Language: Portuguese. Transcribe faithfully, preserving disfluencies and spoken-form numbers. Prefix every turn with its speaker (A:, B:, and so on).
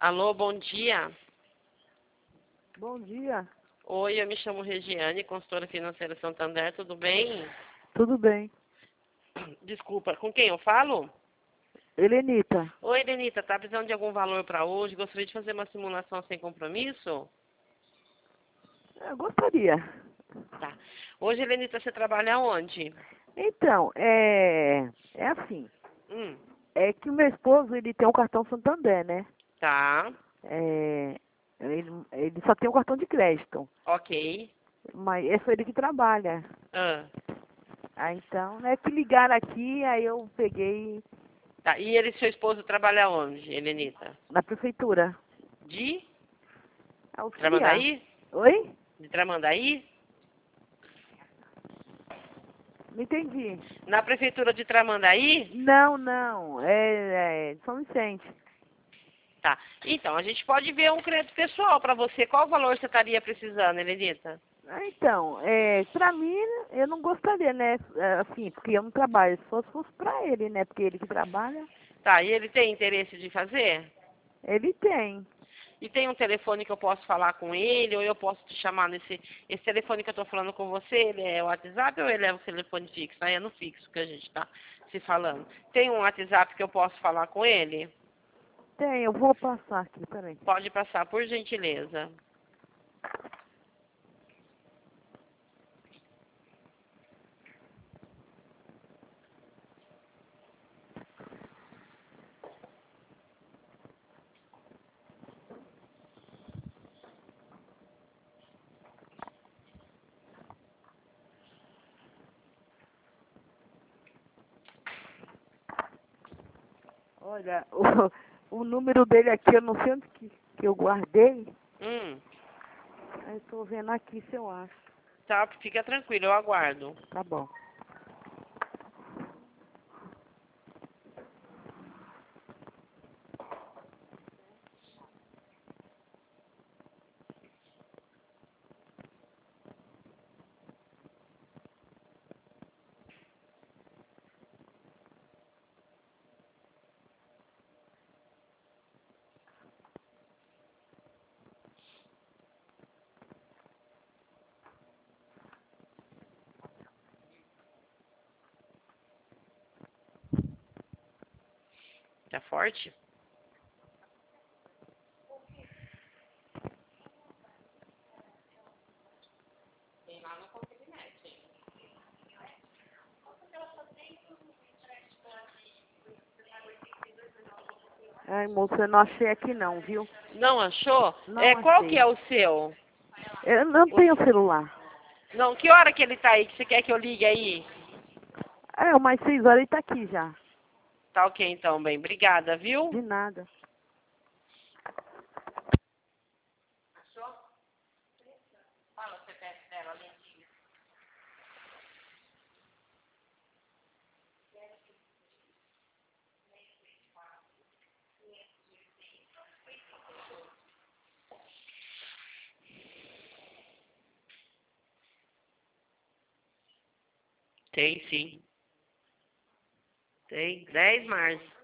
A: Alô, bom dia.
B: Bom dia.
A: Oi, eu me chamo Regiane, consultora financeira Santander, tudo bem?
B: Tudo bem?
A: Desculpa, com quem eu falo?
B: Helenita.
A: Oi, Lenita, tá precisando de algum valor para hoje? Gostaria de fazer uma simulação sem compromisso?
B: Eu gostaria.
A: Tá. Hoje, Helenita, você trabalha onde?
B: Então, é, é assim.
A: Hum,
B: É que o meu esposo, ele tem um cartão Santander, né?
A: tá.
B: É, ele, ele só tem um cartão de crédito.
A: Ok.
B: Mas é só ele que trabalha.
A: Ah,
B: Ah, então, é que ligaram aqui, aí eu peguei
A: tá. E ele, seu esposo, trabalha onde, Helenita?
B: na prefeitura.
A: De
B: Auxiliar.
A: Tramandaí?
B: Oi?
A: De Tramandaí?
B: Não entendi.
A: Na prefeitura de Tramandaí?
B: Não, não. É, é São Vicente.
A: Tá. Então, a gente pode ver um crédito pessoal para você. Qual valor você estaria precisando, Helenita?
B: Ah, então, é, pra mim, eu não gostaria, né? é, Assim, porque eu não trabalho, só se fosse pra ele, né? Porque ele que trabalha,
A: Tá, e ele tem interesse de fazer?
B: ele tem.
A: E tem um telefone que eu posso falar com ele, ou eu posso te chamar nesse... Esse telefone que eu tô falando com você, ele é o WhatsApp ou ele é o telefone fixo? Aí é no fixo que a gente tá se falando. Tem um WhatsApp que eu posso falar com ele?
B: Tem, eu vou passar aqui, peraí.
A: Pode passar, por gentileza.
B: Olha, o, o número dele aqui, eu não sei onde que, que eu guardei.
A: Hum,
B: Aí tô vendo aqui se eu acho.
A: tá, fica tranquilo, eu aguardo.
B: Tá bom.
A: Tá forte?
B: Ai, moça, eu não achei aqui não, viu?
A: Não achou? É,
B: Não
A: qual que
B: achei.
A: é o seu?
B: Eu não
A: O-
B: tenho celular.
A: Não, que hora que ele tá aí? Que você quer que eu ligue aí?
B: É, umas seis horas ele tá aqui já.
A: Tá ok, então, bem. Obrigada,
B: De
A: viu?
B: nada.
A: Achou? Fala o C P F dela, lentinha. Tem sim. Tem. dez de março.